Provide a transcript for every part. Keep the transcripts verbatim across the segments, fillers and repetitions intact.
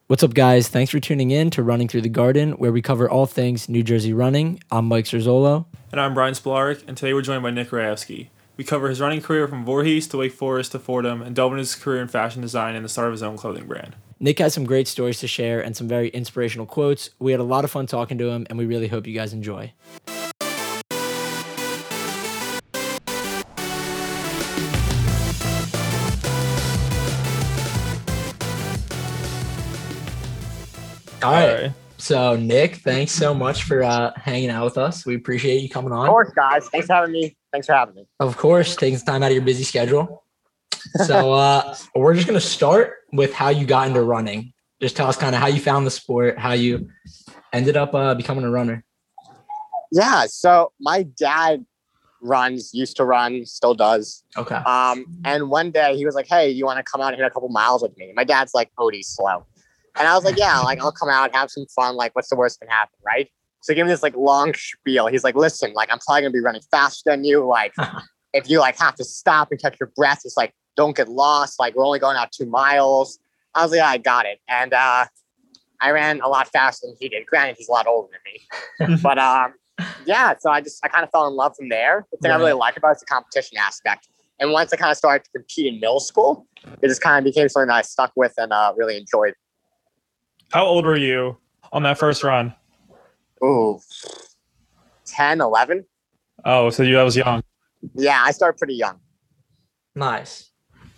What's up, guys? Thanks for tuning in to Running Through the Garden, where we cover all things New Jersey running. I'm Mike Zerzolo. And I'm Brian Splark, and today we're joined by Nick Rayevsky. We cover his running career from Voorhees to Wake Forest to Fordham, and delve into his career in fashion design and the start of his own clothing brand. Nick has some great stories to share and some very inspirational quotes. We had a lot of fun talking to him, and we really hope you guys enjoy. All right. All right. So, Nick, thanks so much for uh, hanging out with us. We appreciate you coming on. Of course, guys. Thanks for having me. Thanks for having me. Of course, taking some time out of your busy schedule. So, uh, we're just going to start with how you got into running. Just tell us kind of how you found the sport, how you ended up uh, becoming a runner. Yeah. So, my dad runs, used to run, still does. Okay. Um, and one day he was like, "Hey, you want to come out and hit a couple miles with me?" My dad's like, "Odie's slow." And I was like, yeah, like, I'll come out, have some fun. Like, what's the worst that can happen, right? So he gave me this, like, long spiel. He's like, listen, like, I'm probably going to be running faster than you. Like, if you, like, have to stop and catch your breath, it's like, don't get lost. Like, we're only going out two miles. I was like, yeah, I got it. And uh, I ran a lot faster than he did. Granted, he's a lot older than me. But, um, yeah, so I just, I kind of fell in love from there. The thing right. I really like about it is the competition aspect. And once I kind of started to compete in middle school, it just kind of became something that I stuck with and uh, really enjoyed. How old were you on that first run? Ooh, ten, eleven. Oh, so you, that was young. Yeah, I started pretty young. Nice.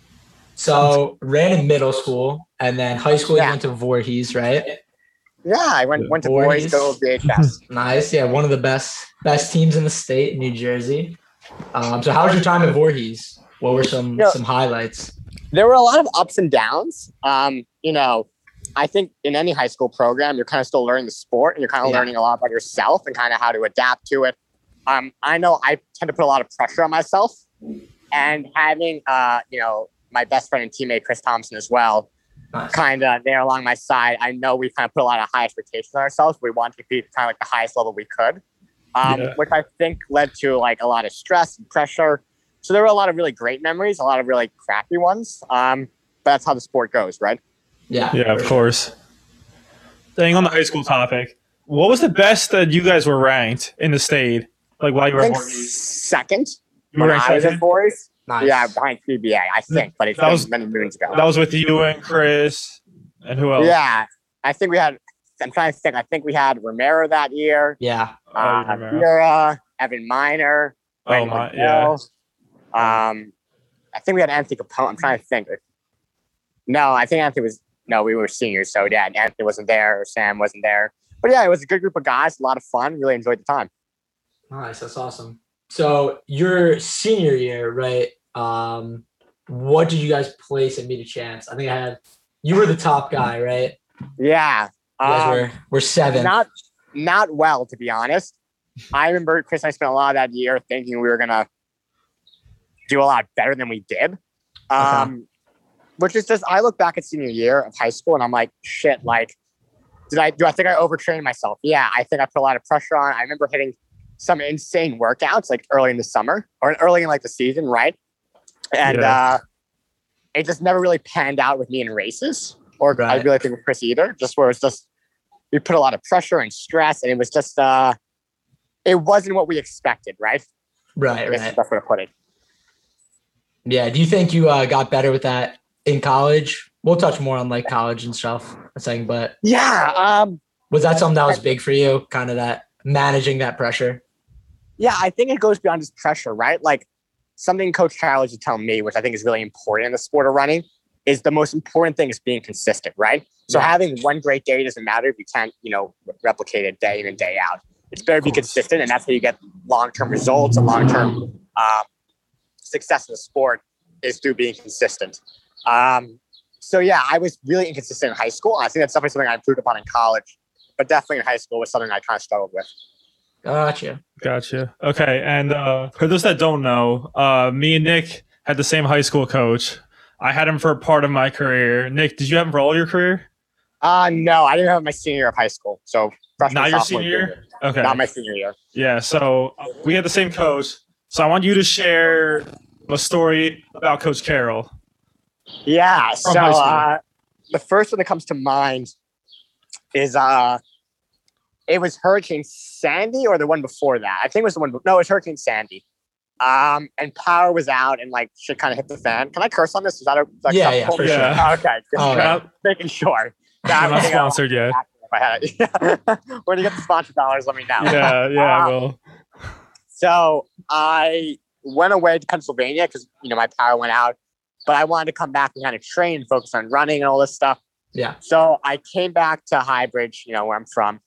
So ran in middle school and then high school yeah. you went to Voorhees, right? Yeah, I went went to Voorhees, go V H S. Nice. Yeah, one of the best best teams in the state, New Jersey. Um, so how was your time at Voorhees? What were some, you know, some highlights? There were a lot of ups and downs. Um, you know, I think in any high school program, you're kind of still learning the sport and you're kind of yeah. learning a lot about yourself and kind of how to adapt to it. Um, I know I tend to put a lot of pressure on myself, and having, uh, you know, my best friend and teammate, Chris Thompson as well, nice. kind of there along my side. I know we kind of put a lot of high expectations on ourselves. We want to be kind of like the highest level we could, um, yeah. which I think led to like a lot of stress and pressure. So there were a lot of really great memories, a lot of really crappy ones. Um, but that's how the sport goes, right? Yeah, yeah, of course. Staying on the high school topic, what was the best that you guys were ranked in the state? Like while you were I at think second. You were when I was at Voorhees. Nice. Yeah, behind P B A, I think, but it's that been was, many moons ago. That was with you and Chris, and who else? Yeah, I think we had. I'm trying to think. I think we had Romero that year. Yeah. Uh, oh, Vera, Evan Miner. Oh my, yeah. Um, I think we had Anthony Capone. I'm trying to think. No, I think Anthony was. No, we were seniors, so yeah, Anthony wasn't there, or Sam wasn't there. But yeah, it was a good group of guys, a lot of fun, really enjoyed the time. Nice, that's awesome. So your senior year, right? Um, what did you guys place at Meet a Chance? I think I had, you were the top guy, right? Yeah. You guys um, were, were seven. Not, not well, to be honest. I remember Chris and I spent a lot of that year thinking we were going to do a lot better than we did. Um, okay. Which is just, I look back at senior year of high school and I'm like, shit, like, did I, do I think I overtrained myself? Yeah, I think I put a lot of pressure on. I remember hitting some insane workouts like early in the summer or early in like the season, right? And yeah. uh, it just never really panned out with me in races or right. I really think with Chris either, just where it's just, we put a lot of pressure and stress and it was just, uh, it wasn't what we expected, right? Right, I guess right. That's where to put it. Yeah, do you think you uh, got better with that in college? We'll touch more on like college and stuff a second, but yeah. Um, was that something that was big for you? Kind of that managing that pressure? Yeah, I think it goes beyond just pressure, right? Like something Coach Carroll used to tell me, which I think is really important in the sport of running, is the most important thing is being consistent, right? So yeah. having one great day doesn't matter if you can't, you know, replicate it day in and day out. It's better to be consistent, and that's how you get long-term results and long-term um, success in the sport is through being consistent. Um, so yeah, I was really inconsistent in high school. I think that's definitely something I improved upon in college, but definitely in high school was something I kind of struggled with. Gotcha. Gotcha. Okay. And uh, for those that don't know, uh, me and Nick had the same high school coach. I had him for a part of my career. Nick, did you have him for all your career? Uh, no, I didn't have my senior year of high school. So freshman, not your senior year? Okay. Not my senior year. Yeah. So we had the same coach. So I want you to share a story about Coach Carroll. Yeah. So uh, the first one that comes to mind is uh, it was Hurricane Sandy or the one before that. I think it was the one. No, it was Hurricane Sandy. Um, and power was out and like shit kind of hit the fan. Can I curse on this? Is that a like, Yeah, yeah, for Yeah. sure. Okay, just Oh, yeah. making sure. We're not I think I- sponsored yet. if I had it. Yeah. When you get the sponsor dollars, let me know. Yeah, yeah, I Uh, will. So I went away to Pennsylvania because you know my power went out, but I wanted to come back and kind of train, focus on running and all this stuff. Yeah. So I came back to Highbridge, you know, where I'm from,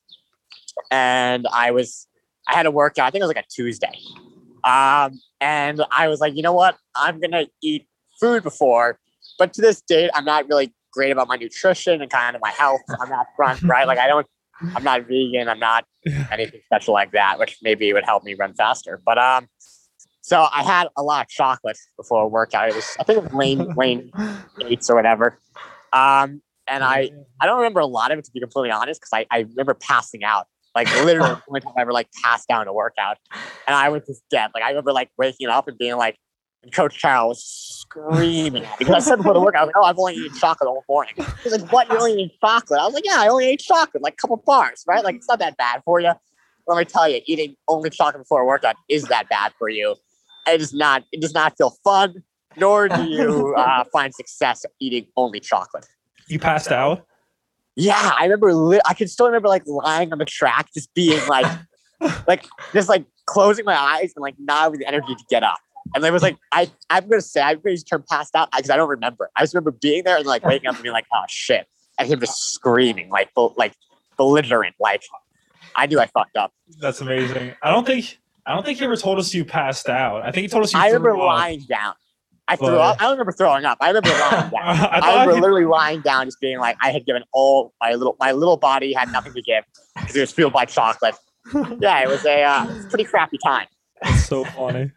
and I was I had a workout. I think it was like a Tuesday, um, and I was like, you know what, I'm gonna eat food before, but to this date, I'm not really great about my nutrition and kind of my health on that front, right? Like I don't, I'm not vegan, I'm not Yeah. anything special like that, which maybe would help me run faster. But um, so I had a lot of chocolate before a workout. It was I think it was Lane Lane Eights or whatever. Um, and I I don't remember a lot of it to be completely honest because I, I remember passing out. Like literally the only time I ever like passed down a workout. And I was just dead. Like I remember like waking up and being like, and Coach Carroll was screaming at me because I said before the workout, I was like, oh, I've only eaten chocolate all morning. He's like, what? You only eat chocolate? I was like, yeah, I only ate chocolate, like a couple bars, right? Like it's not that bad for you. Let me tell you, eating only chocolate before a workout is that bad for you. It does not. It does not feel fun, nor do you uh, find success eating only chocolate. You passed out? Yeah, I remember. Li- I can still remember like lying on the track, just being like, like just like closing my eyes and like not having the energy to get up. And it was like, I, I'm gonna say, I'm gonna use the term passed out because I don't remember. I just remember being there and like waking up and being like, oh shit, and him just screaming like, bel- like belligerent, like I knew I fucked up. That's amazing. I don't think I don't think he ever told us you passed out. I think he told us you I threw remember up. lying down. I threw But- up. I don't remember throwing up. I remember lying down. I I, thought remember he- literally lying down, just being like, I had given all my little, my little body had nothing to give because it was fueled by chocolate. Yeah, it was a uh, it was a pretty crappy time. That's so funny.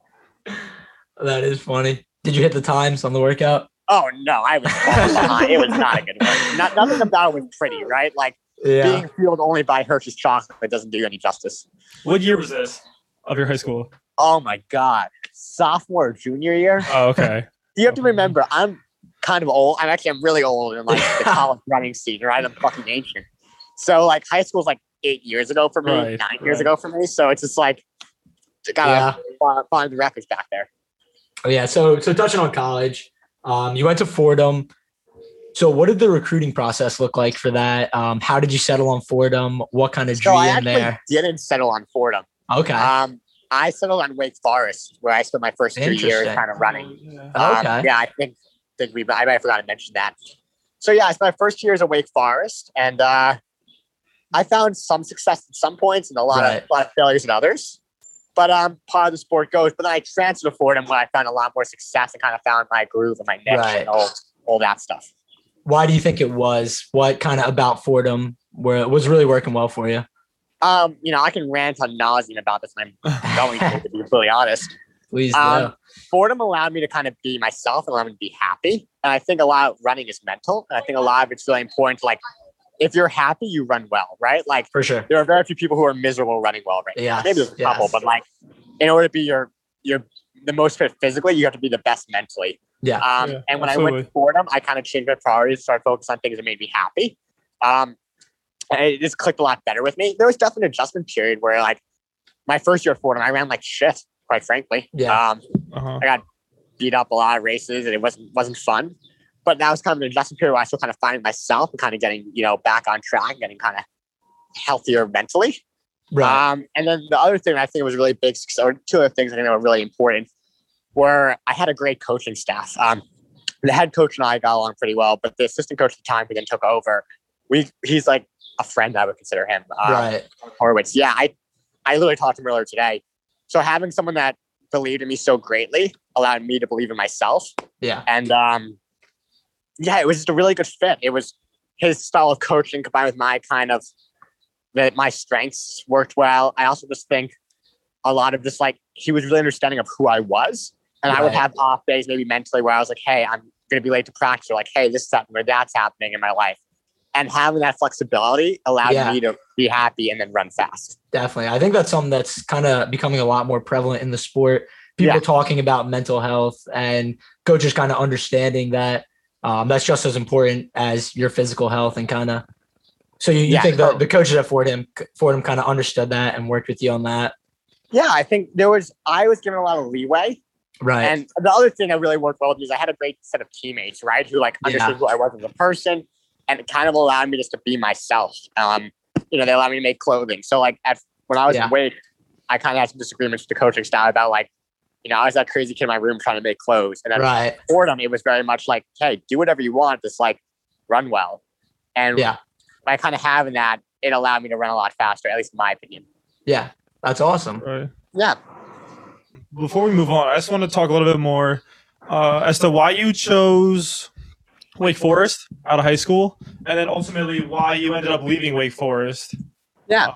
That is funny. Did you hit the times on the workout? Oh no, I was falling behind. It was not a good one. Not, nothing about it was pretty, right? Like Yeah. being fueled only by Hershey's chocolate doesn't do you any justice. What year was this of your high school? Oh my god, sophomore, or junior year. Oh, okay. You have to remember, I'm kind of old. I'm actually I'm really old in like the college running scene, right? I'm fucking ancient. So like high school's like eight years ago for me, Right, nine years right. ago for me. So it's just like gotta find, find the records back there. Oh, yeah. So, so touching on college, um, you went to Fordham. So what did the recruiting process look like for that? Um, how did you settle on Fordham? What kind of So drew I you in actually there? didn't settle on Fordham. Okay. Um, I settled on Wake Forest, where I spent my first two years Interesting. kind of running. Yeah. Um, Okay. Yeah, I think think we I might have forgot to mention that. So yeah, I spent my first two years at Wake Forest, and uh, I found some success at some points and a lot Right. of a lot of failures at others. But um, part of the sport goes. But then I transferred to Fordham, where I found a lot more success and kind of found my groove and my niche Right. and all all that stuff. Why do you think it was? What kind of about Fordham where it was really working well for you? Um, you know, I can rant on nauseam about this, and I'm going to, to be completely honest. Please do. Um, Fordham allowed me to kind of be myself and allowed me to be happy. And I think a lot of running is mental. And I think a lot of it's really important. To, like, if you're happy, you run well, right? Like, For sure. there are very few people who are miserable running well right now. Yes, Maybe there's a couple, yes. but like, in order to be your your the most fit physically, you have to be the best mentally. Yeah. Um, Yeah, and when I went absolutely. to Fordham, I kind of changed my priorities, started focusing on things that made me happy. Um, and it just clicked a lot better with me. There was definitely an adjustment period where, like, my first year at Fordham, I ran like shit, quite frankly. Yeah. Um, Uh-huh. I got beat up a lot of races, and it wasn't wasn't fun. But that was kind of an adjustment period where I still kind of finding myself and kind of getting, you know, back on track, getting kind of healthier mentally. Right. Um, and then the other thing I think was really big, or two other things I think that were really important, were I had a great coaching staff. Um, the head coach and I got along pretty well, but the assistant coach at the time who then took over, we he's like a friend, I would consider him. Um, right. Horowitz. Yeah, I, I literally talked to him earlier today. So having someone that believed in me so greatly allowed me to believe in myself. Yeah. And um, yeah, it was just a really good fit. It was his style of coaching combined with my kind of that my strengths worked well. I also just think a lot of this, like, he was really understanding of who I was. And I would Right. have off days, maybe mentally, where I was like, hey, I'm going to be late to practice, or like, hey, this is happening, or that's happening in my life. And having that flexibility allowed Yeah. me to be happy and then run fast. Definitely. I think that's something that's kind of becoming a lot more prevalent in the sport. People Yeah. talking about mental health and coaches kind of understanding that Um, that's just as important as your physical health and kind of. So you, you Yeah, think the, totally. the coaches at Fordham Fordham kind of understood that and worked with you on that, Yeah, I think there was, I was given a lot of leeway. right? And the other thing that really worked well with me is I had a great set of teammates, right? Who like understood Yeah. who I was as a person and it kind of allowed me just to be myself. Um, you know, they allowed me to make clothing. So like at, when I was Yeah. in Wake, I kind of had some disagreements with the coaching style about like, you know, I was that crazy kid in my room trying to make clothes. And then Right. Fordham, it was very much like, hey, do whatever you want, just like run well. And Yeah. by kind of having that, it allowed me to run a lot faster, at least in my opinion. Yeah. That's awesome. Right. Yeah. Before we move on, I just want to talk a little bit more uh, as to why you chose Wake Forest out of high school, and then ultimately why you ended up leaving Wake Forest. Yeah.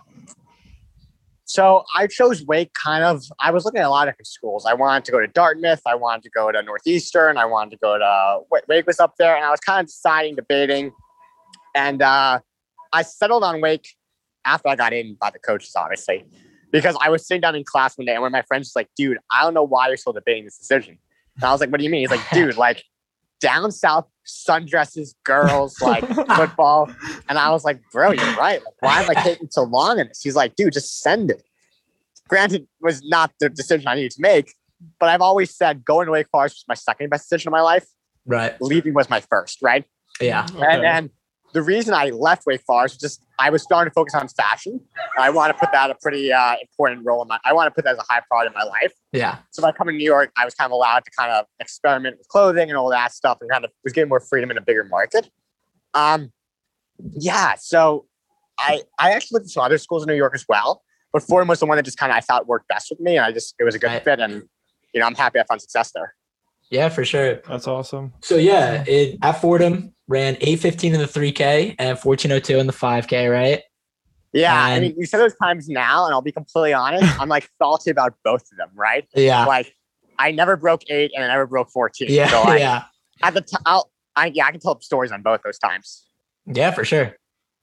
So I chose Wake kind of, I was looking at a lot of different schools. I wanted to go to Dartmouth. I wanted to go to Northeastern. I wanted to go to, Wake was up there. And I was kind of deciding, debating. And uh, I settled on Wake after I got in by the coaches, obviously. Because I was sitting down in class one day and one of my friends was like, dude, I don't know why you're still debating this decision. And I was like, what do you mean? He's like, dude, like down south, sundresses, girls, like football. And I was like, bro, you're right. Like, why am I taking so long in this? He's like, dude, just send it. Granted, it was not the decision I needed to make, but I've always said going to Wake Forest was my second best decision of my life. Right. Leaving was my first, right? Yeah. Okay. And then the reason I left Wake Forest was just I was starting to focus on fashion. I want to put that a pretty uh, important role in my. I want to put that as a high priority in my life. Yeah. So by coming to New York, I was kind of allowed to kind of experiment with clothing and all that stuff, and kind of was getting more freedom in a bigger market. Um, yeah. So I I actually looked at some other schools in New York as well, but Fordham was the one that just kind of I thought worked best with me, and I just it was a good Right. fit, and you know I'm happy I found success there. Yeah, for sure. That's awesome. So yeah, it at Fordham ran eight fifteen in the three K and fourteen oh two in the five K, right? Yeah, I And- mean, you said those times now, and I'll be completely honest. I'm like salty about both of them, right? Yeah. Like, I never broke eight, and I never broke fourteen. Yeah. So like, yeah. at the time, I'll, I yeah, I can tell stories on both those times. Yeah, for sure.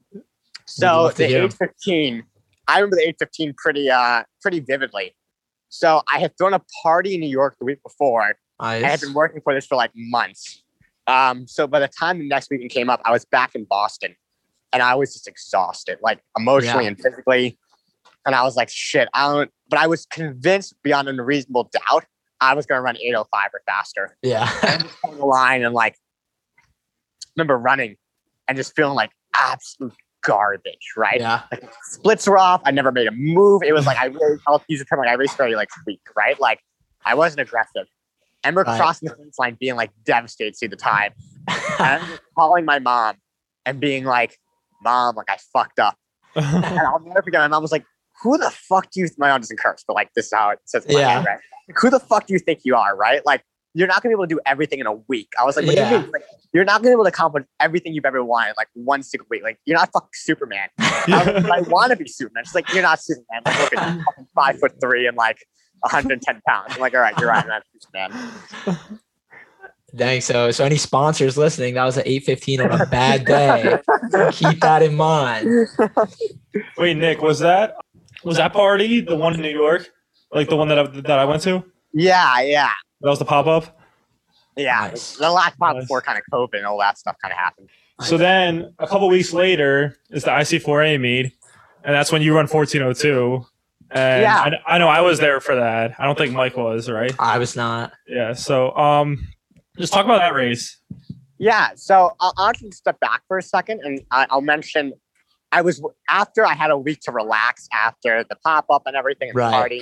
So love to the hear 'em. eight fifteen, I remember the eight fifteen pretty, uh, pretty vividly. So I had thrown a party in New York the week before. Nice. I had been working for this for like months. Um, so by the time the next weekend came up, I was back in Boston, and I was just exhausted, like emotionally Yeah. and physically. And I was like, shit, I don't, but I was convinced beyond a reasonable doubt I was going to run eight oh five or faster. Yeah. And just on the line and like, remember running and just feeling like absolute garbage, right? yeah. Like splits were off. I never made a move. It was like, I really, I'll use the term like I raced very like weak, right? Like I wasn't aggressive. I remember Right. crossing the finish line being like devastated to see the time. And I'm just calling my mom and being like, Mom, like I fucked up. And I'll never forget. My mom was like, who the fuck do you, th-? My mom doesn't curse, but like this is how it says in my Yeah. head, right? Like, who the fuck do you think you are, right? Like you're not gonna be able to do everything in a week. I was like, what do Yeah. you mean? Like, you're not gonna be able to accomplish everything you've ever wanted in like one single week. Like you're not fucking Superman. I, was like, I want to be Superman. She's like, you're not Superman. Like, look at you, fucking five foot three and like one hundred ten pounds. I'm like, all right, you're right, I'm not Superman. Dang. So, so any sponsors listening, that was an eight fifteen on a bad day. Keep that in mind. Wait, Nick, was that was that party the one in New York, like the one that I, that I went to? Yeah, yeah, That was the pop up. yeah. Nice. The last part Nice. before kind of COVID and all that stuff kind of happened. So then a couple weeks later is the I C four A meet, and that's when you run fourteen oh two. And Yeah. I, I know I was there for that. I don't think Mike was, right? I was not. Yeah. So um, just talk about that race. Yeah, so I'll, I'll actually step back for a second, and I, I'll mention I was after I had a week to relax after the pop up and everything and Right. the party.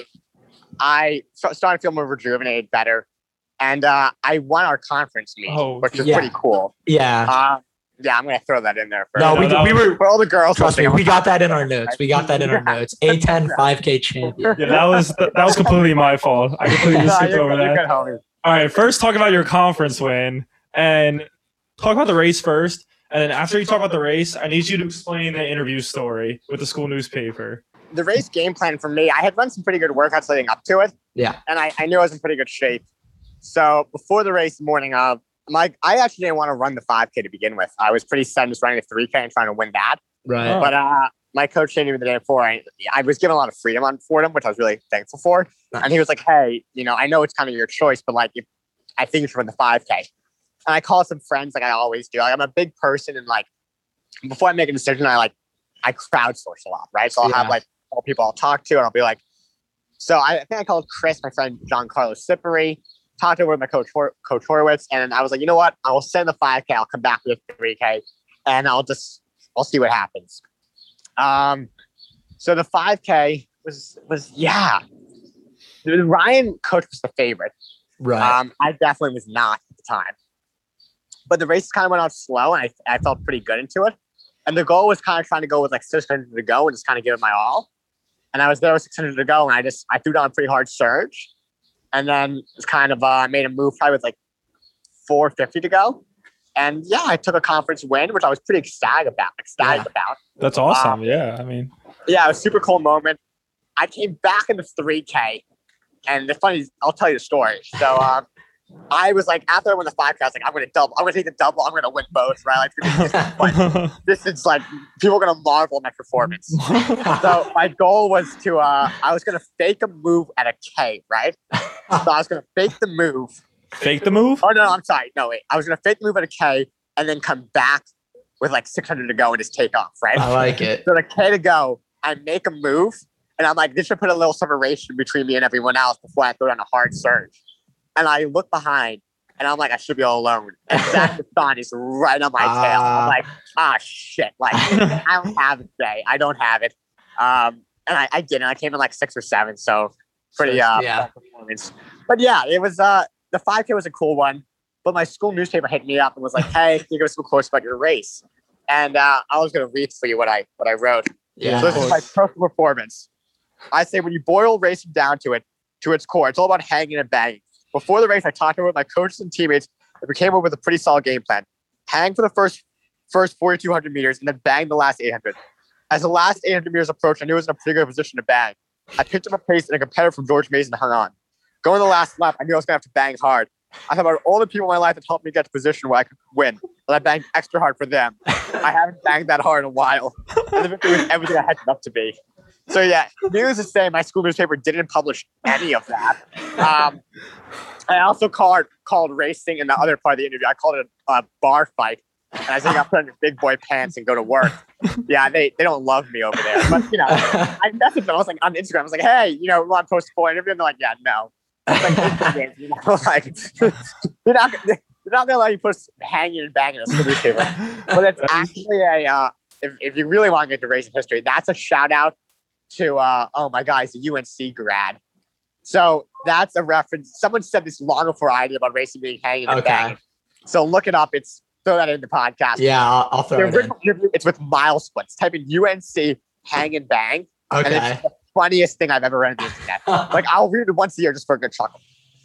I st- started to feel more rejuvenated, better, and uh, I won our conference meet, Oh, which is yeah. pretty cool. Yeah. Uh, yeah, I'm gonna throw that in there for, No, No, we, that we were, for all the girls. trust me, listening. we got that in our notes. We got that in our notes. A ten five K champion. Yeah, that was that was completely my fault. I completely No, skipped you're, over good, you're that. good, homie. All right, first talk about your conference win, and talk about the race first. And then after you talk about the race, I need you to explain the interview story with the school newspaper. The race game plan for me, I had run some pretty good workouts leading up to it. Yeah. And I, I knew I was in pretty good shape. So before the race morning of, my, I actually didn't want to run the five K to begin with. I was pretty set on just running the three K and trying to win that. Right. Oh. But uh, my coach trained me the day before. I, I was given a lot of freedom on Fordham, which I was really thankful for. Nice. And he was like, hey, you know, I know it's kind of your choice, but like, if, I think you should run the five K. and I call some friends like I always do. Like, I'm a big person, and like before I make a decision, I like I crowdsource a lot, right? So I'll Yeah. have like all people I'll talk to, and I'll be like, so I, I think I called Chris, my friend Giancarlo Siperi, talked over with my coach Hor- Coach Horowitz, and I was like, you know what? I will send the five K. I'll come back with the three K, and I'll just I'll see what happens. Um, so the five K was was yeah. Ryan Cook was the favorite. Right. Um, I definitely was not at the time. But the race kind of went out slow, and I, I felt pretty good into it. And the goal was kind of trying to go with like six hundred to go and just kind of give it my all. And I was there with six hundred to go, and I just I threw down a pretty hard surge, and then it's kind of uh, made a move probably with like four fifty to go. And yeah, I took a conference win, which I was pretty ecstatic about. Ecstatic Yeah. about. That's awesome. Um, yeah, I mean, Yeah, it was a super cool moment. I came back in the three K, and the funny, I'll tell you the story. So um, I was like, after I won the five K, I was like, I'm going to double. I'm going to take the double. I'm going to win both, right? Like, this is like, people are going to marvel at my performance. So my goal was to, uh, I was going to fake a move at a K, right? So I was going to fake the move. fake the move. Oh, no, I'm sorry. No, wait. I was going to fake the move at a K and then come back with like six hundred to go and just take off, right? I like it. So the K to go, I make a move, and I'm like, this should put a little separation between me and everyone else before I throw down a hard surge. And I look behind, and I'm like, I should be all alone. And Zach Hassan is right on my tail. I'm Ah. like, ah, shit. Like, I don't have it today. I don't have it. Um, and I, I didn't. I came in like six or seven, so pretty uh, Yeah. bad performance. But yeah, it was uh, the five K was a cool one. But my school newspaper hit me up and was like, hey, can you give us some quotes about your race? And uh, I was going to read for you what I what I wrote. Yeah. So this is my personal performance. I say when you boil racing down to it, to its core, it's all about hanging and banging. Before the race, I talked over with my coaches and teammates, and we came up with a pretty solid game plan. Hang for the first first forty-two hundred meters, and then bang the last eight hundred. As the last eight hundred meters approached, I knew I was in a pretty good position to bang. I picked up a pace, and a competitor from George Mason hung on. Going the last lap, I knew I was going to have to bang hard. I thought about all the people in my life that helped me get to a position where I could win, and I banged extra hard for them. I haven't banged that hard in a while. And the victory was everything I had it up to be. So yeah, needless to say, my school newspaper didn't publish any of that. Um, I also called called racing in the other part of the interview. I called it a, a bar fight, and I think I put on your big boy pants and go to work. Yeah, they, they don't love me over there, but you know, I messaged them. I was like on Instagram. I was like, hey, you know, we want to post a full interview, and they're like, yeah, no. It's like, you know, like they're not they're not gonna let you post hanging and banging a school newspaper. But it's actually a uh, if if you really want to get to racing history, that's a shout out to uh oh my god, he's a U N C grad. So that's a reference. Someone said this long before I did about racing being hanging and Okay. banging. So look it up. It's throw that in the podcast. Yeah, I'll, I'll throw The it in. original interview, it's with mile splits. Type in U N C hang and bang, and Okay. it's the funniest thing I've ever read on the internet. Like I'll read it once a year just for a good chuckle.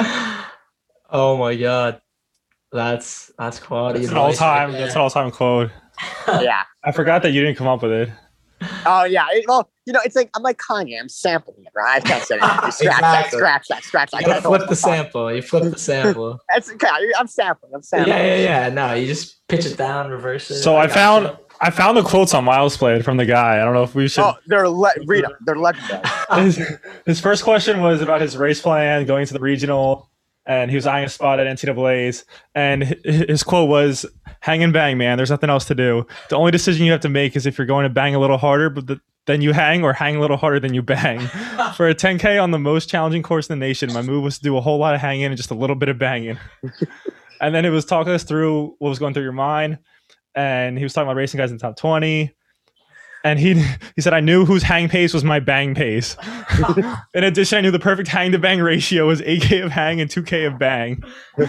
Oh my god. That's that's quality. That's an advice all-time. right That's there. an all-time quote. Yeah. I forgot that you didn't come up with it. Oh yeah. It- well, you know, it's like I'm like Kanye. I'm sampling it, right? I can't say that. You scratch that. Exactly. Scratch that. Scratch that. You I gotta can't flip the sample. You flip the sample. That's okay. I'm sampling. I'm Yeah, sampling. yeah, yeah. No, you just pitch it down, reverse it. So I gotcha. found I found the quotes on Miles Played from the guy. I don't know if we should. Oh, they're le- read them. They're legendary. His, his first question was about his race plan going to the regional, and he was eyeing a spot at N C double A's. And hi- his quote was, "Hang and bang, man. There's nothing else to do. The only decision you have to make is if you're going to bang a little harder, but the, then you hang, or hang a little harder than you bang." For a ten K on the most challenging course in the nation, my move was to do a whole lot of hanging and just a little bit of banging. And then it was talking us through what was going through your mind. And he was talking about racing guys in the top twenty. And he he said, I knew whose hang pace was my bang pace. In addition, I knew the perfect hang to bang ratio was eight K of hang and two K of bang.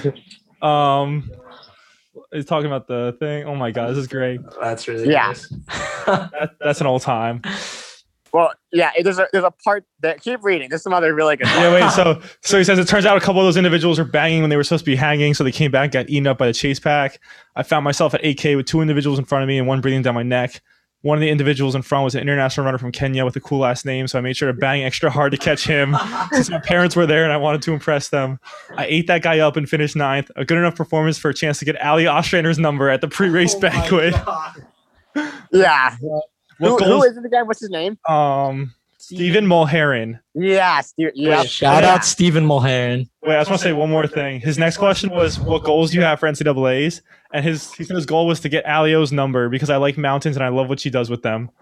Um, he's talking about the thing. Oh my God, this is great. That's ridiculous. That, that's an old time. Well, yeah. It, there's a there's a part that keep reading. There's some other really good. Yeah, wait. So, so he says it turns out a couple of those individuals were banging when they were supposed to be hanging, so they came back, got eaten up by the chase pack. I found myself at eight K with two individuals in front of me and one breathing down my neck. One of the individuals in front was an international runner from Kenya with a cool last name, so I made sure to bang extra hard to catch him since my parents were there and I wanted to impress them. I ate that guy up and finished ninth. A good enough performance for a chance to get Ali Ostrander's number at the pre-race Oh my banquet. God. Yeah. What Who, who goals- is it again? What's his name? Um, Stephen Mulheron. Yeah, Steve, yeah. Shout out Stephen Mulheron. Wait, I just want to say one more thing. His next question was, what goals do you have for N C double A's? And his he said his goal was to get Alio's number because I like mountains and I love what she does with them.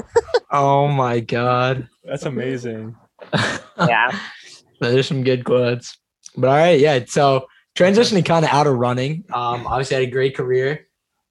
Oh my god. That's amazing. Yeah. There's some good quotes. But all right, yeah. So transitioning kind of out of running. Um, obviously had a great career.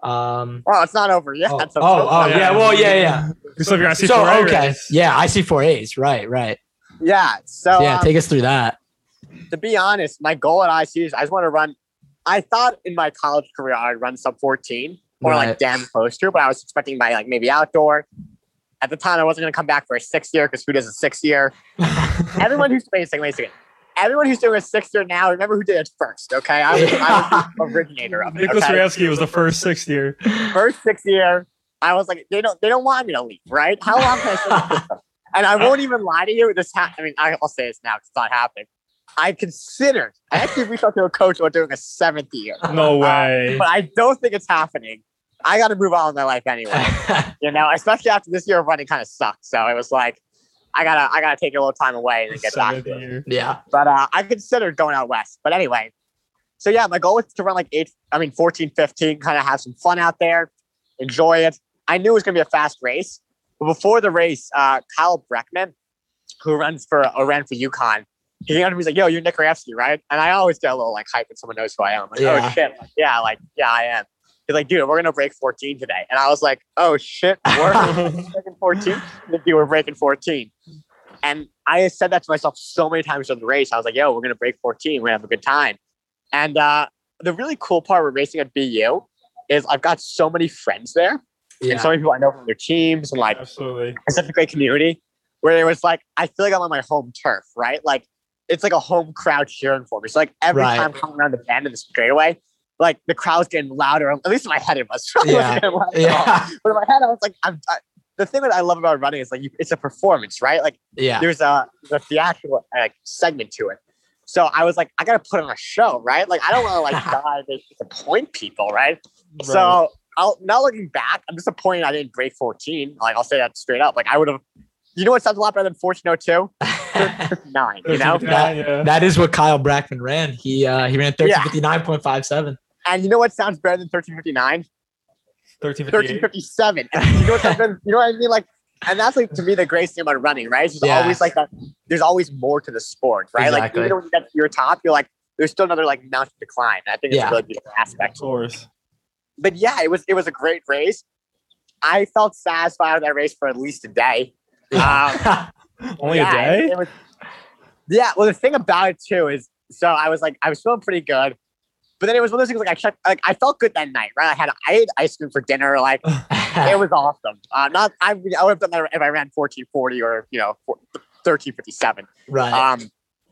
Um, Well, it's not over yet. oh, So- oh, oh, yeah. Well, yeah, yeah. So if you're on C So four A okay, race. yeah, I see four A's. Right, right. yeah. So Yeah, um, take us through that. to be honest, my goal at I C is I just want to run. I thought in my college career I'd run sub fourteen or Right. like damn close to, but I was expecting my like maybe outdoor. At the time, I wasn't going to come back for a sixth year because who does a sixth year? Everyone who's wait a second, wait a second. Everyone who's doing a sixth year now, remember who did it first, okay? I was, I was the originator of it. Nicholas Okay? Rayevsky was the first sixth year. First sixth year, I was like, they don't, they don't want me to leave, right? How long can I stay in the system? And I won't even lie to you. This, ha- I mean, I'll say this now because it's not happening. I considered. I actually reached out to a coach about doing a seventh year, No way. but I don't think it's happening. I got to move on with my life anyway. You know, especially after this year of running kind of sucked. So it was like, I gotta, I gotta take a little time away and then get back Seventh to it. year. Yeah. But uh, I considered going out west. But anyway, so yeah, my goal was to run like eight, I mean, fourteen, fifteen, kind of have some fun out there, enjoy it. I knew it was going to be a fast race. But before the race, uh, Kyle Breckman, who runs for, or ran for UConn, he came up to me, he's like, yo, you're Nick Rafsky, right? And I always get a little like hype when someone knows who I am. I'm like, Yeah. oh shit. Like, yeah, like, yeah, I am. He's like, dude, we're going to break fourteen today. And I was like, oh shit, we're breaking fourteen? Dude, we're breaking fourteen. And I said that to myself so many times during the race. I was like, yo, we're going to break fourteen. We're going to have a good time. And uh, the really cool part with racing at B U is I've got so many friends there. And so Yeah. many people I know from their teams and like, Absolutely. it's such a great community where it was like, I feel like I'm on my home turf, right? Like it's like a home crowd cheering for me. So like every Right. time I'm coming around the bend in the straightaway, like the crowd's getting louder. At least in my head it was. It wasn't Yeah. getting loud at all. Yeah. But in my head I was like, I'm, I, the thing that I love about running is like, you, it's a performance, right? Like Yeah. there's a, there's a theatrical like segment to it. So I was like, I got to put on a show, right? Like I don't want to like die to disappoint people, right? So I'll now looking back, I'm disappointed I didn't break fourteen. Like I'll say that straight up. Like I would have, you know what sounds a lot better than fourteen oh two? Nine, you know? Yeah, yeah. That is what Kyle Brackman ran. He uh he ran thirteen fifty-nine point five seven. And you know what sounds better than thirteen fifty-nine? thirteen thirteen fifty-eight. fifty-seven. And you know what sounds better? You know what I mean? Like, and that's like to me the greatest thing about running, right? There's Yeah. always like that. There's always more to the sport, right? Like Exactly. even when you get to your top, you're like, there's still another like mountain to climb. And I think it's Yeah. a really beautiful Of aspect. course. But yeah, it was it was a great race. I felt satisfied with that race for at least a day. Um, Only yeah, a day? It, it was, yeah. Well, the thing about it too is, so I was like, I was feeling pretty good, but then it was one of those things like I checked, like I felt good that night, right? I had I ate ice cream for dinner, like it was awesome. Uh, not I, I would have done that if I ran fourteen forty or you know thirteen fifty-seven. Right. Um,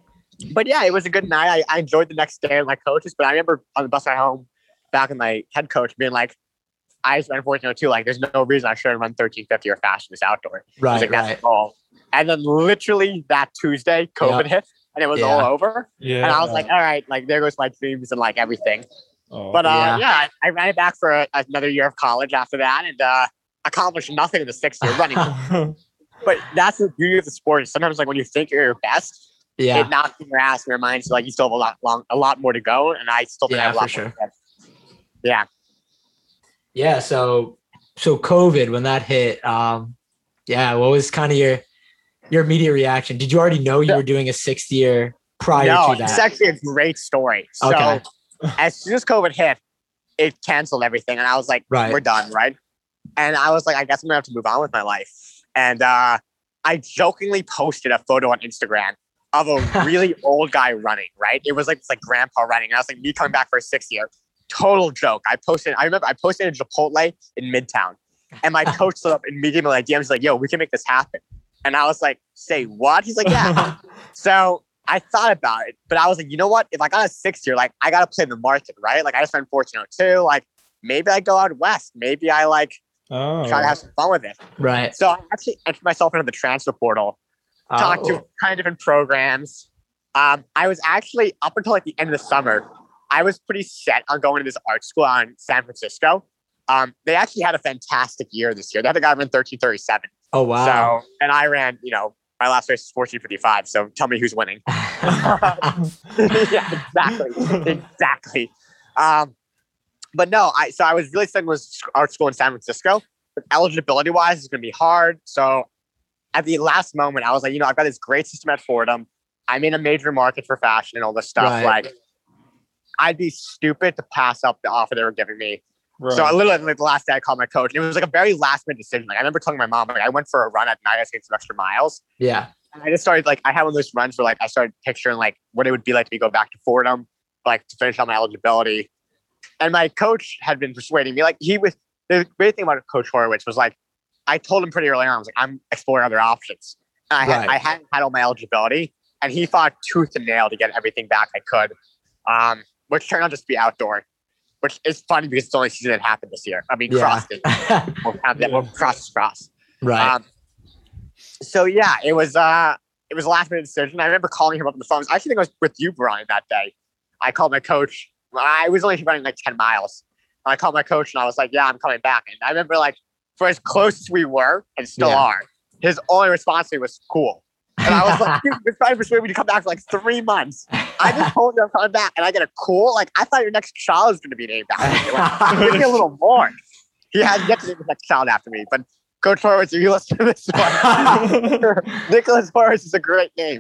but yeah, it was a good night. I, I enjoyed the next day with my coaches, but I remember on the bus ride home, back in my head coach being like, I just ran fourteen oh two. Like, there's no reason I shouldn't run thirteen fifty or faster in this outdoor. I was Right. like, that's Right. the goal. And then literally that Tuesday, COVID Yep. hit and it was Yeah. all over. Yeah. And I was like, all right, like there goes my dreams and like everything. oh. But uh, Yeah. yeah, I, I ran it back for a, another year of college after that and uh, accomplished nothing in the sixth year running. But that's the beauty of the sport. Is sometimes like when you think you're your best, Yeah. it knocks in your ass and reminds you like you still have a lot long, a lot more to go. And I still think I Yeah, have a lot for more sure. to go. Yeah. Yeah. So so COVID when that hit, um, yeah, what was kind of your your immediate reaction? Did you already know you Yeah. were doing a sixth year prior No, to it's that? actually a great story. So Okay. as soon as COVID hit, it canceled everything. And I was like, Right. we're done, right? And I was like, I guess I'm gonna have to move on with my life. And uh, I jokingly posted a photo on Instagram of a really old guy running, right? It was like this like grandpa running. And I was like, me coming back for a sixth year. Total joke. I posted, I remember I posted in Chipotle in Midtown. And my coach stood up immediately in my D Ms like, yo, we can make this happen. And I was like, say what? He's like, yeah. So I thought about it, but I was like, you know what? If I got a sixth year, like I gotta play the market, right? Like I just ran fourteen oh two. Like maybe I go out west. Maybe I like oh. try to have some fun with it. Right. So I actually entered myself into the transfer portal, talked to Oh, kind of different programs. Um, I was actually up until like the end of the summer, I was pretty set on going to this art school out in San Francisco. Um, they actually had a fantastic year this year. They had a guy run thirteen thirty-seven. oh wow. So, and I ran, you know, my last race is fourteen fifty-five. So tell me who's winning. Yeah, exactly, exactly. Um, but no, I so I was really studying with art school in San Francisco. But eligibility wise, it's going to be hard. So at the last moment, I was like, you know, I've got this great system at Fordham. I'm in a major market for fashion and all this stuff. Right. Like, I'd be stupid to pass up the offer they were giving me. Right. So I literally, like the last day, I called my coach, and it was like a very last minute decision. Like I remember telling my mom, like I went for a run at night, I was getting some extra miles. Yeah. And I just started like I had one of those runs where like I started picturing like what it would be like to go back to Fordham, like to finish out my eligibility. And my coach had been persuading me. Like he was the great thing about Coach Horowitz was like I told him pretty early on, I was like, I'm exploring other options. And I had Right. I hadn't had all my eligibility, and he fought tooth and nail to get everything back I could. Um, which turned out just to be outdoor. Which is funny because it's the only season that happened this year. I mean, Yeah. cross it. We'll count that. We'll cross is cross. Right. Um, so yeah, it was uh, it was a last minute decision. I remember calling him up on the phone. I actually think I was with you, Brian, that day. I called my coach. I was only running like ten miles. I called my coach and I was like, "Yeah, I'm coming back." And I remember like for as close as we were and still Yeah. are, his only response to me was "cool." And I was like, "You've been trying to persuade me to come back for like three months. I just told you I'm coming back, and I get a cool. Like I thought your next child was going to be named after you. Like, give me a little more." He has yet to name his next child after me, but Coach Horowitz, if you listen to this one, Nicholas Horowitz is a great name.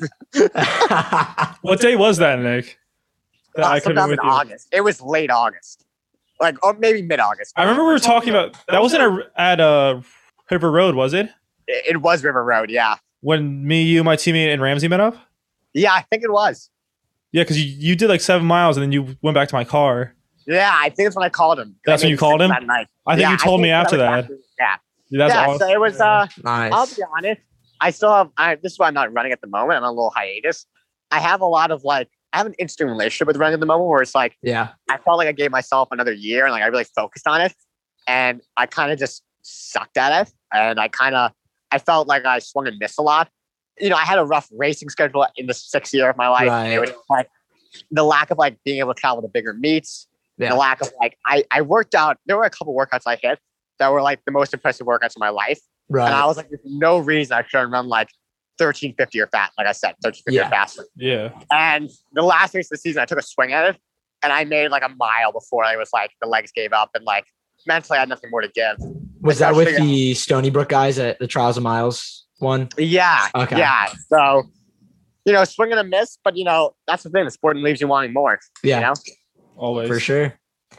What day was that, Nick? That Uh, I could have sometime been in with you. August. It was late August, like or maybe mid August. I remember we were talking about that wasn't a, at uh, River Road, was it? It, it was River Road. Yeah, When me, you, my teammate, and Ramsey met up. yeah, I think it was. Yeah, because you, you did like seven miles and then you went back to my car. Yeah, I think that's when I called him. That's I when made you called him? that night. I think Yeah, you told me think after was that. after- yeah, That's yeah. awesome. So it was. Uh, Nice. I'll be honest. I still have. I, this is why I'm not running at the moment. I'm on a little hiatus. I have a lot of like. I have an interesting relationship with running at the moment where it's like Yeah. I felt like I gave myself another year and like I really focused on it, and I kind of just sucked at it, and I kind of I felt like I swung and missed a lot. You know, I had a rough racing schedule in the sixth year of my life. Right. It was like the lack of like being able to travel to bigger meets. Yeah. The lack of like I I worked out. There were a couple workouts I hit that were like the most impressive workouts of my life. And I Right. was like, there's no reason I shouldn't run like thirteen fifty or fat, like I said, thirteen fifty Yeah. or faster. Yeah. And the last race of the season, I took a swing at it and I made like a mile before I was like, the legs gave up and like mentally I had nothing more to give. Was that with especially- the Stony Brook guys at the Trials of Miles one? Yeah. Okay. Yeah. So, you know, swing and a miss, but you know, that's the thing. The sport leaves you wanting more. Yeah. You know? Always. For sure.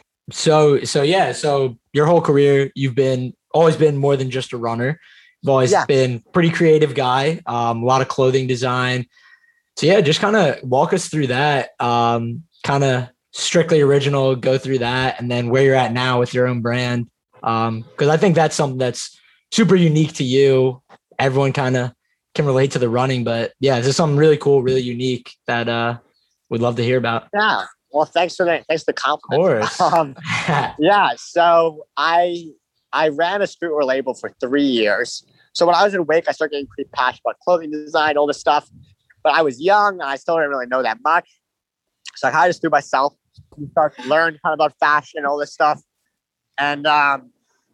So so yeah, so your whole career you've been always been more than just a runner. You've always Yeah. been pretty creative guy. Um, a lot of clothing design. So yeah, just kind of walk us through that. Um, kind of strictly original, go through that, and then where you're at now with your own brand. Um, because I think that's something that's super unique to you. Everyone kind of can relate to the running, but yeah, this is something really cool, really unique that uh we'd love to hear about. Yeah. Well, thanks for the thanks for the Of compliment. course. Um, yeah. So I I ran a streetwear label for three years. So when I was in Wake, I started getting pretty passionate about clothing design, all this stuff. But I was young and I still didn't really know that much. So I kind of just threw myself and started to learn kind of about fashion and all this stuff. And um,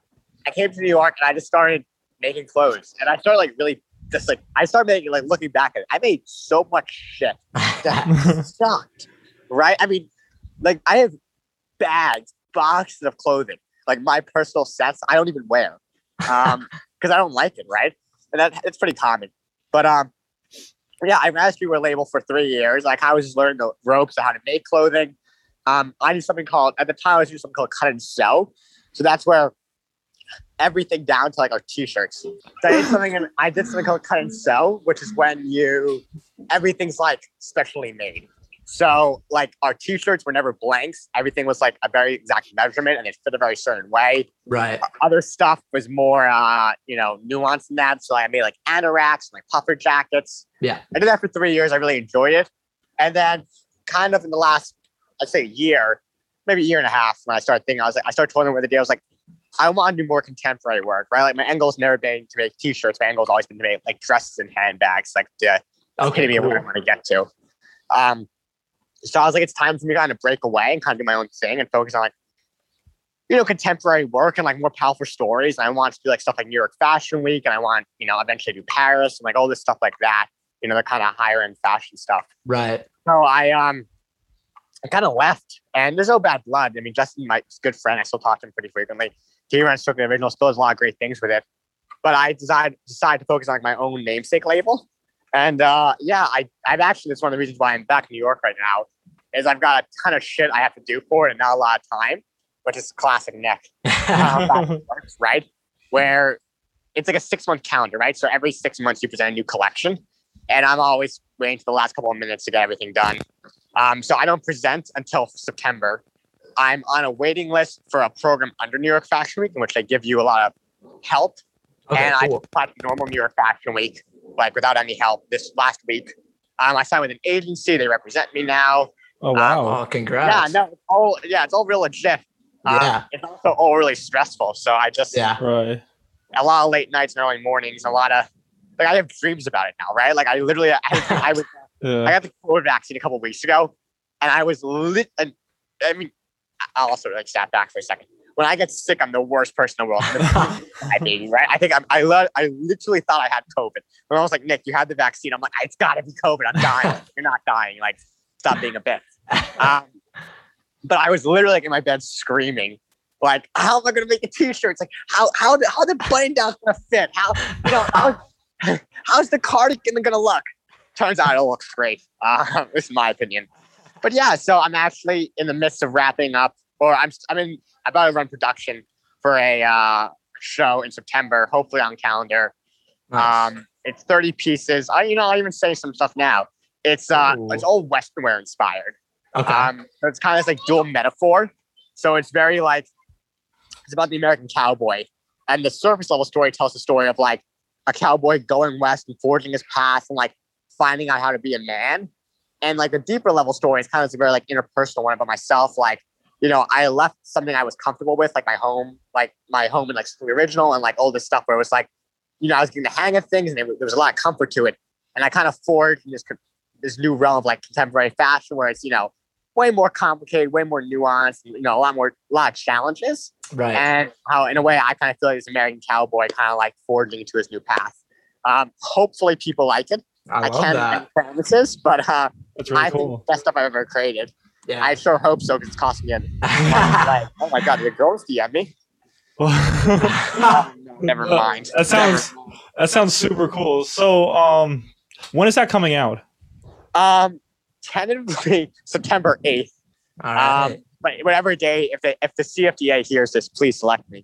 I came to New York and I just started making clothes. And I started like really just like I started making like looking back at it. I made so much shit that sucked. Right? I mean, like I have bags, boxes of clothing, like my personal sets I don't even wear. Um, because I don't like it, right? And that it's pretty common. But um yeah, I ran a streetwear label for three years. Like I was just learning the ropes of how to make clothing. Um, I did something called at the time I was doing something called cut and sew. So that's where everything down to like our t-shirts. So I did something and I did something called cut and sew, which is when you everything's like specially made. So like our t-shirts were never blanks. Everything was like a very exact measurement and it fit a very certain way. Right. Other stuff was more, uh, you know, nuanced than that. So I made like anoraks and like puffer jackets. Yeah. I did that for three years. I really enjoyed it. And then kind of in the last, I'd say a year, maybe a year and a half when I started thinking, I was like, I started toiling with the day. I was like, I want to do more contemporary work, right? Like my end goal's never been to make t-shirts. My end goal's always been to make like dresses and handbags, like the Okay. epitome of what I want to get to. Um, so I was like, it's time for me to kind of break away and kind of do my own thing and focus on like you know, contemporary work and like more powerful stories. And I want to do like stuff like New York Fashion Week, and I want, you know, eventually do Paris and like all this stuff like that. You know, the kind of higher end fashion stuff. Right. So I um I kind of left, and there's no bad blood. I mean, Justin, my good friend, I still talk to him pretty frequently. He runs Strictly Original, still does a lot of great things with it. But I decided decided to focus on like my own namesake label. And uh, yeah, I I've actually that's one of the reasons why I'm back in New York right now is I've got a ton of shit I have to do for it and not a lot of time, which is classic Nick, uh, works, right? Where it's like a six month calendar, right? So every six months you present a new collection, and I'm always waiting for the last couple of minutes to get everything done. Um, so I don't present until September. I'm on a waiting list for a program under New York Fashion Week in which they give you a lot of help. Okay, and cool. I applied to normal New York Fashion Week, like without any help this last week. Um, I signed with an agency. They represent me now. Oh wow! Oh, congrats. Yeah, no, it's all yeah, it's all real legit. Um, Yeah. It's also all really stressful. So I just Yeah. Right. a lot of late nights and early mornings, a lot of like I have dreams about it now, right? Like I literally I, I was Yeah. I got the COVID vaccine a couple of weeks ago, and I was lit. And I mean, I'll also like step back for a second. When I get sick, I'm the worst person in the world. I baby, right? I think I'm, I lo- I literally thought I had COVID. When I was like, Nick, you had the vaccine. I'm like, it's got to be COVID. I'm dying. You're not dying. Like, stop being a bitch. Um, but I was literally like in my bed screaming, like, how am I going to make a T-shirt? It's like, how how the, how the button down's going to fit? How you know how how's the cardigan going to look? Turns out it looks great. Uh, this is my opinion. But yeah, so I'm actually in the midst of wrapping up, or I'm I'm in about to run production for a uh, show in September, hopefully on calendar. Nice. Um, it's thirty pieces. I you know I'll even say some stuff now. It's uh Ooh. it's all Western wear inspired. Okay. Um, so it's kind of like dual metaphor. So it's very like it's about the American cowboy, and the surface level story tells the story of like a cowboy going west and forging his path and like finding out how to be a man. And like the deeper level story is kind of a very like interpersonal one about myself. Like, you know, I left something I was comfortable with, like my home, like my home in like Strictly Original and like all this stuff where it was like, you know, I was getting the hang of things and there, there was a lot of comfort to it. And I kind of forged this this new realm of like contemporary fashion where it's, you know, way more complicated, way more nuanced, you know, a lot more, a lot of challenges. Right. And how, in a way, I kind of feel like this American cowboy kind of like forging into his new path. Um, hopefully people like it. I, I love can't that. make promises, but uh, That's really I cool. think the best stuff I've ever created. Yeah. I sure hope so because it's costing me. A, like, oh my god, the girls D M me. Oh, no, never mind. That sounds Never mind. that sounds super cool. So, um, when is that coming out? Um, tentatively September eighth. All Um, right. but whatever day, if the if the C F D A hears this, please select me.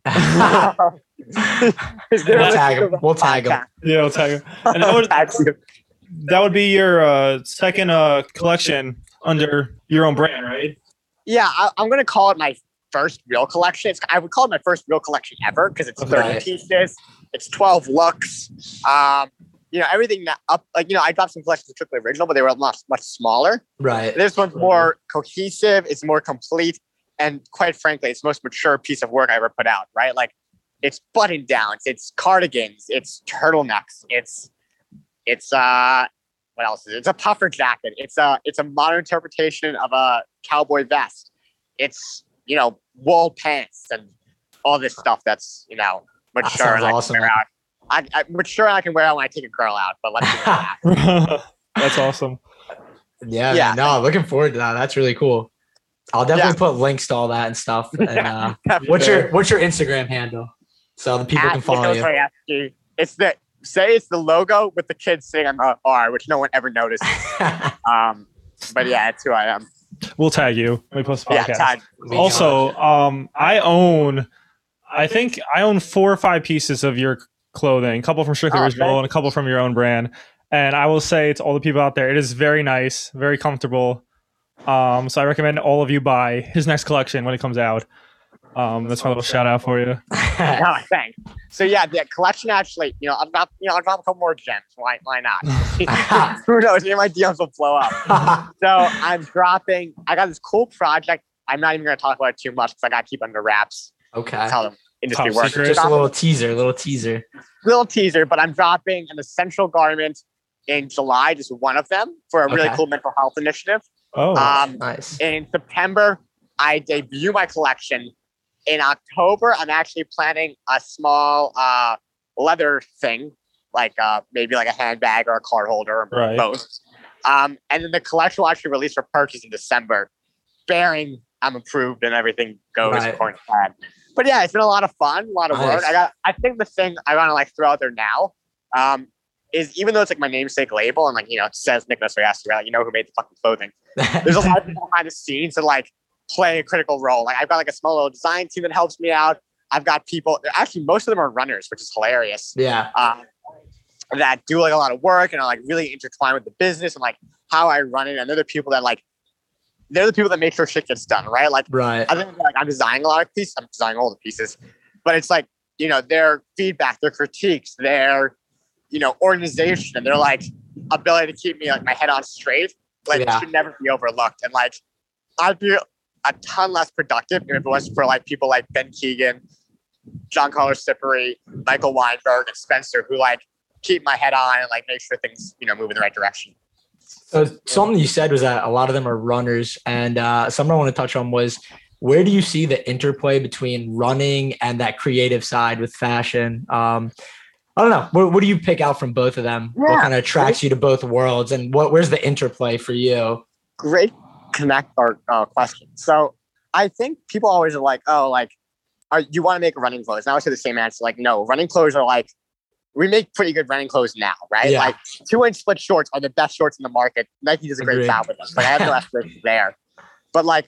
We'll tag him. We'll tag him. Yeah, I'll tag you. And that would, Tag you. that would be your uh, second uh, collection under your own brand, right? Yeah, I, I'm gonna call it my first real collection. It's, I would call it my first real collection ever because it's thirty Okay. pieces, it's twelve looks. Um, you know, everything that up like you know, I dropped some collections of Strictly Original, but they were much much smaller. Right. This one's more cohesive, it's more complete, and quite frankly, it's the most mature piece of work I ever put out, right? Like it's button downs, it's cardigans, it's turtlenecks, it's it's uh what else is it? It's a puffer jacket. It's a it's a modern interpretation of a cowboy vest. It's, you know, wool pants and all this stuff that's, you know, mature sounds and I awesome. can wear out. I, I mature and I can wear out when I take a girl out, but let's do that. That's awesome. Yeah. Yeah. Man, no, looking forward to that. That's really cool. I'll definitely put links to all that and stuff. And uh, what's your what's your Instagram handle so the people At can follow you? Nicholas Rayevsky. It's the say it's the logo with the kids sitting on the R, which no one ever noticed. Um, but yeah, that's who I am. We'll tag you when we post the Yeah, podcast. Todd. Also, um, I own, I think I own four or five pieces of your clothing, a couple from Strictly Oh, Original thank and a couple from your own brand. And I will say to all the people out there, it is very nice, very comfortable. Um, so I recommend all of you buy his next collection when it comes out. Um, that's my little shout out for you. No, thanks. So yeah, the collection actually, you know, I've got, you know, I'll drop a couple more gems. Why, why not? Who knows? Maybe my D Ms will blow up. So I'm dropping. I got this cool project. I'm not even going to talk about it too much because I got to keep it under wraps. Okay. That's how the industry Top works. secret. Just a Drop little teaser, little teaser. little teaser, but I'm dropping an essential garment in July, just one of them for a really Okay. cool mental health initiative. Oh, Um, Nice. in September, I debut my collection in October, I'm actually planning a small uh, leather thing, like uh, maybe like a handbag or a card holder, or Right. both. Um, and then the collection will actually release for purchase in December, bearing I'm approved and everything goes Right. according to plan. But yeah, it's been a lot of fun, a lot of work. Nice. I got. I think the thing I want to like throw out there now um, is even though it's like my namesake label and like you know it says Nicholas Oyassi, right? Like, you know who made the fucking clothing. There's a lot of people behind the scenes that like play a critical role. Like I've got like a small little design team that helps me out. I've got people. Actually, most of them are runners, which is hilarious. Yeah. Um, that do like a lot of work and are like really intertwined with the business and like how I run it. And they're the people that like they're the people that make sure shit gets done, right? Like Right. I think like I'm designing a lot of pieces. I'm designing all the pieces, but it's like you know their feedback, their critiques, their you know organization, and their like ability to keep me like my head on straight. Like Yeah. should never be overlooked. And like I'd be a ton less productive if it was for like people like Ben Keegan, John Carlos Sippery, Michael Weinberg, and Spencer, who like keep my head on and like make sure things you know move in the right direction. So something you said was that a lot of them are runners, and uh, something I want to touch on was where do you see the interplay between running and that creative side with fashion? Um, I don't know. What, what do you pick out from both of them? What Yeah. kind of attracts you to both worlds, and what where's the interplay for you? Great connect or uh, question. So I think people always are like, oh, like, are you want to make running clothes? And I always say the same answer. Like, no, running clothes are like, we make pretty good running clothes now, right? Yeah. Like two inch split shorts are the best shorts in the market. Nike does a great Agreed. job with them. Like I have no aspirations there. But like,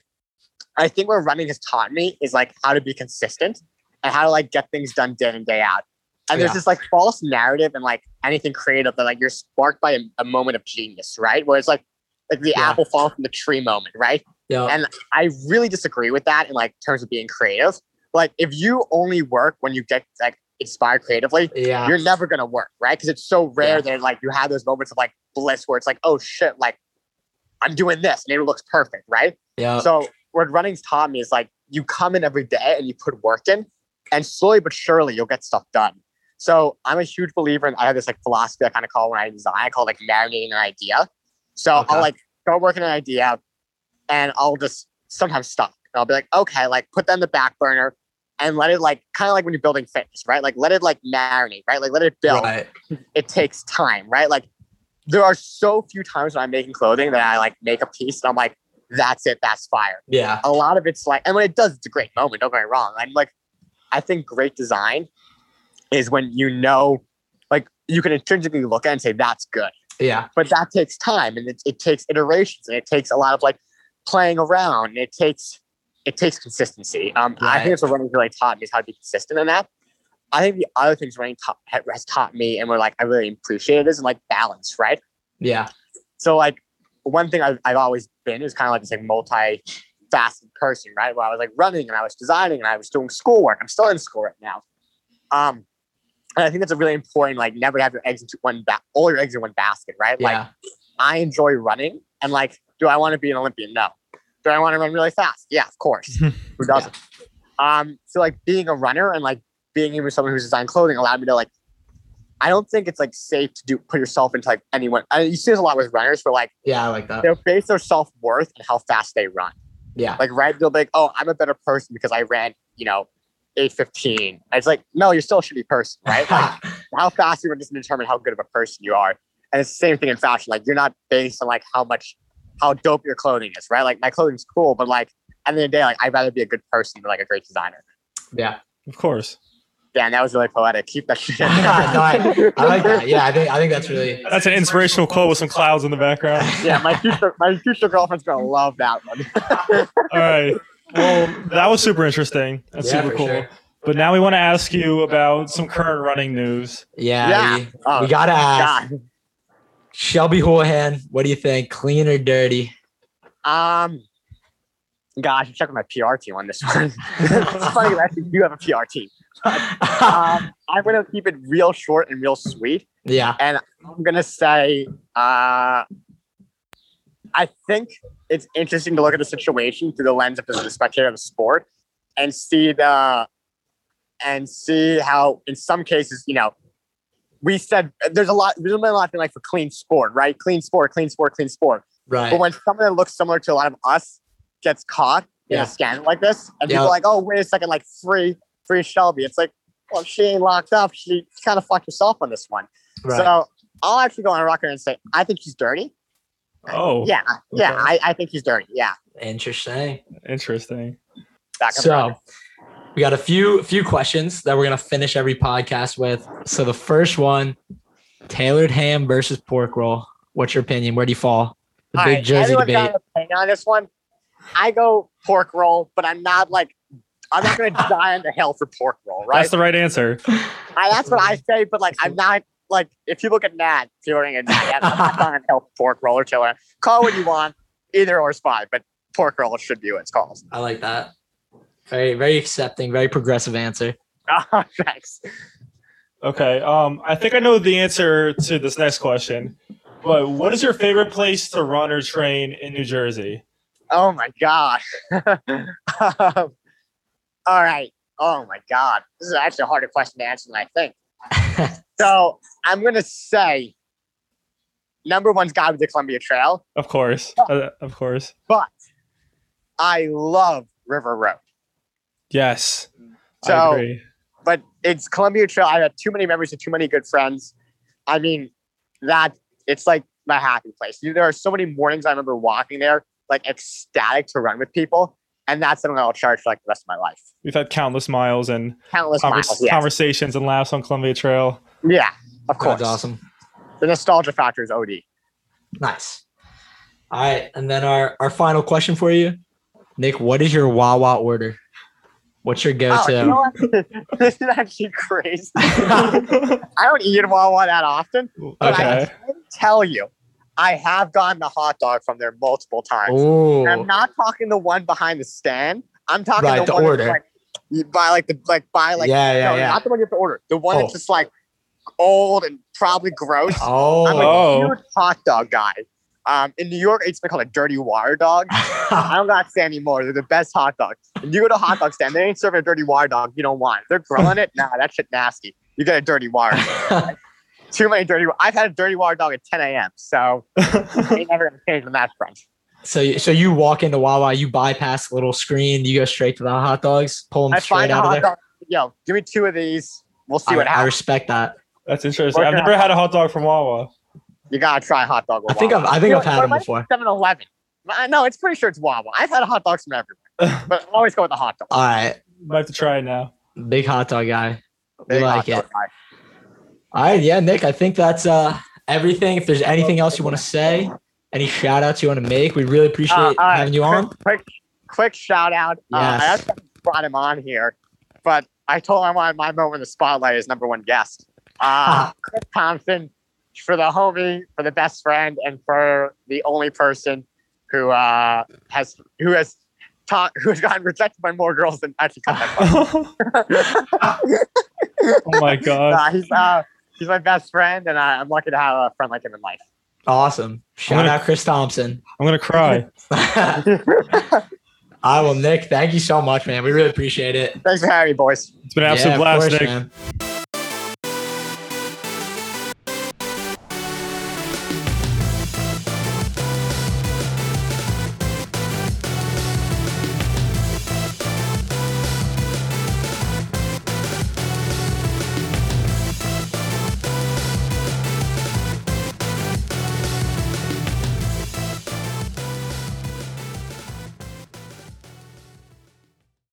I think what running has taught me is like how to be consistent and how to like get things done day in, day out. And there's Yeah. this like false narrative and like anything creative that like you're sparked by a, a moment of genius, right? Where it's like, like the Yeah. apple falling from the tree moment, right? Yeah. And I really disagree with that in like terms of being creative. Like if you only work when you get like inspired creatively, Yeah. you're never gonna work, right? Because it's so rare Yeah. that like you have those moments of like bliss where it's like, oh shit, like I'm doing this and it looks perfect, right? Yeah. So what running's taught me is like you come in every day and you put work in, and slowly but surely you'll get stuff done. So I'm a huge believer in I have this like philosophy I kind of call when I design, I call it like marinating an idea. So Okay. I'll like start working an idea and I'll just sometimes stop. And I'll be like, okay, like put that in the back burner and let it like kind of like when you're building fitness, right? Like let it like marinate, right? Like let it build. Right. It takes time, right? Like there are so few times when I'm making clothing that I like make a piece and I'm like, that's it, that's fire. Yeah. A lot of it's like, and when it does, it's a great moment. Don't get me wrong. I'm like, I think great design is when you know, like you can intrinsically look at it and say that's good, Yeah. but that takes time and it, it takes iterations and it takes a lot of like playing around. And it takes it takes consistency. Um, I Right. think that's what running really taught me is how to be consistent in that. I think the other things running ta- has taught me and we're like I really appreciate it is like balance, right? Yeah. So like one thing I've, I've always been is kind of like this like multi-faceted person, right? Where I was like running and I was designing and I was doing schoolwork. I'm still in school right now. Um, and I think that's a really important, like never have your eggs into one, ba- all your eggs in one basket, right? Like Yeah. I enjoy running and like, do I want to be an Olympian? No. Do I want to run really fast? Yeah, of course. Who doesn't? Um, so like being a runner and like being even someone who's designed clothing allowed me to like, I don't think it's like safe to do put yourself into like anyone. I mean, you see this a lot with runners where like Yeah. I like that. they'll base their self worth and how fast they run. Yeah. Like right, they'll be like, oh, I'm a better person because I ran, you know, eight fifteen. And it's like, no, you're still a shitty person, right? Like how fast you run doesn't determine how good of a person you are. And it's the same thing in fashion. Like you're not based on like how much, how dope your clothing is, right? Like my clothing's cool, but like at the end of the day, like I'd rather be a good person than like a great designer. Yeah. Of course. Damn, that was really poetic. Keep that shit. No, I, I like that. Yeah. I think, I think that's really, That's an inspirational quote with some clouds in the background. Yeah, my future, my future girlfriend's gonna love that one. All right. Well, that was super interesting. That's Yeah, super for cool. sure. But now we want to ask you about some current running news. yeah. Yeah. We, Oh, we got to ask God. Shelby Houlihan. What do you think? Clean or dirty? Um, gosh, I should check with my P R team on this one. It's funny, I actually do have a P R team. Um, I'm gonna keep it real short and real sweet, yeah. and I'm gonna say, uh, I think it's interesting to look at the situation through the lens of the spectator of the sport, and see the, and see how in some cases, you know, we said there's a lot, there's been a lot of thing like for clean sport, right? Clean sport, clean sport, clean sport. Right. But when someone that looks similar to a lot of us gets caught, in Yeah. a scan like this, and Yeah. people are like, oh, wait a second, like free, free Shelby. It's like, well, if she ain't locked up, she kind of fucked herself on this one. Right. So I'll actually go on record and say, I think he's dirty. Oh, Yeah, yeah, okay. I, I think he's dirty. Yeah. Interesting. Interesting. That comes So around. we got a few few questions that we're gonna finish every podcast with. So the first one, tailored ham versus pork roll. What's your opinion? Where do you fall? The All big right, Jersey everyone's debate. got an opinion on this one. I go pork roll, but I'm not like, I'm not going to die on the hill for pork roll, right? That's the right answer. I, that's what I say, but like, I'm not like, if you look at Nat, if you're looking at Nat, I'm not on the hill for pork roll or chiller. Call it what you want. Either or is fine, but pork roll should be what it's called. I like that. Very, very accepting, very progressive answer. Oh, thanks. Okay. Um, I think I know the answer to this next question. But what is your favorite place to run or train in New Jersey? Oh my God. um, all right. Oh my God. This is actually a harder question to answer than I think. So I'm going to say number one's got to be the Columbia Trail, Of course. Uh, of course. but I love River Road. Yes. I So, agree. but it's Columbia Trail. I have too many memories of too many good friends. I mean, that it's like my happy place. There are so many mornings I remember walking there, like ecstatic to run with people. And that's something I'll cherish for like the rest of my life. We've had countless miles and Countless convers- miles. Yes. conversations and laughs on Columbia Trail. Yeah, of course. That's awesome. The nostalgia factor is O D. Nice. All right. And then our, our final question for you. Nick, what is your Wawa order? What's your Oh, go-to? you know what? This is actually crazy. I don't eat Wawa that often, but I Okay. can tell you, I have gotten the hot dog from there multiple times. Oh, And I'm not talking the one behind the stand. I'm talking Right, the, the one order. that's like you buy like the like buy like yeah, yeah, no, yeah. not the one you have to order. The one Oh. that's just like old and probably gross. Oh, I'm a Oh. huge hot dog guy. Um, in New York, it's been called a dirty water dog. I don't got to say anymore. They're the best hot dogs. If you go to a hot dog stand, they ain't serving a dirty water dog. You don't want it. They're grilling it. Nah, that shit nasty. You get a dirty water. Too many dirty. I've had a dirty water dog at ten a.m. So ain't never gonna change on that front. so, you- so you walk into Wawa, you bypass the little screen, you go straight to the hot dogs, pull them I straight find a out of hot there. dog. Yo, give me two of these. We'll see I, what I happens. respect that. That's interesting. I've never had a hot dog from Wawa. You gotta try a hot dog. I think I've, I think I've had them before. seven eleven. No, it's pretty sure it's Wawa. I've had a hot dogs from everywhere, but I always go with the hot dog. All right, Might have to try it now. big hot dog guy. We Big like hot it. dog guy. All right, yeah, Nick. I think that's uh everything. If there's anything else you want to say, any shout outs you want to make, we really appreciate Uh, all right, having you on. Quick, quick, quick shout out. Uh, Yes. I actually brought him on here, but I told him I wanted my moment in the spotlight as number one guest. Uh, Chris Thompson, for the homie, for the best friend, and for the only person who uh, has who has taught who has gotten rejected by more girls than actually cut that Oh my god. uh, he's uh, he's my best friend, and I, I'm lucky to have a friend like him in life. Awesome. Shout gonna- out Chris Thompson. I'm gonna cry. I will, Nick. Thank you so much, man. We really appreciate it. Thanks for having me, boys. It's been an Yeah, absolute of blast, course, Nick. man.